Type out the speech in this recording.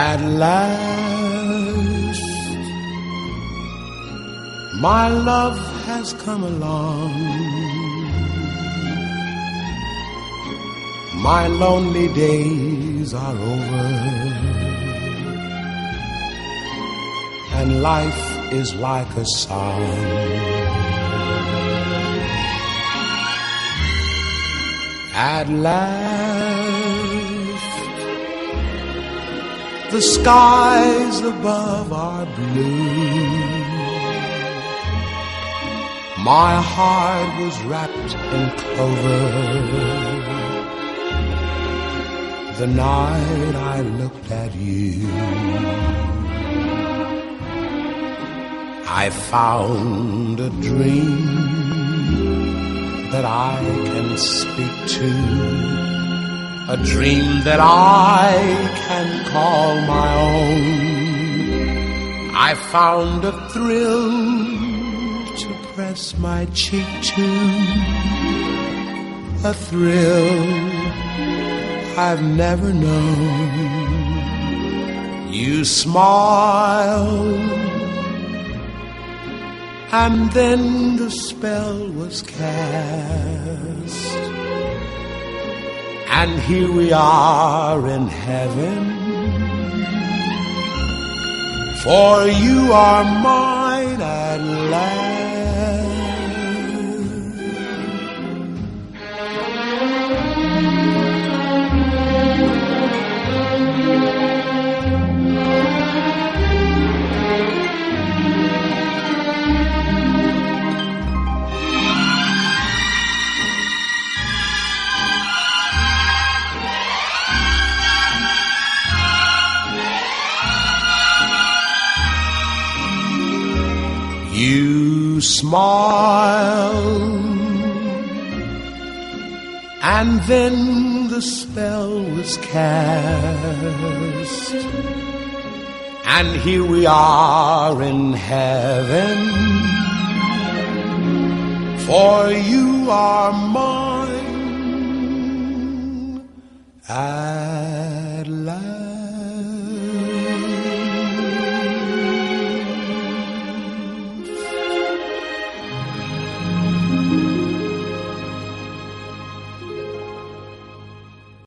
At last, my love has come along. My lonely days are over, and life is like a song. At last, the skies above are blue. My heart was wrapped in clover the night I looked at you. I found a dream that I can speak to, a dream that I can call my own. I found a thrill to press my cheek to, a thrill I've never known. You smiled, and then the spell was cast, and here we are in heaven, for you are mine at last. You smiled, and then the spell was cast, and here we are in heaven, for you are mine at last.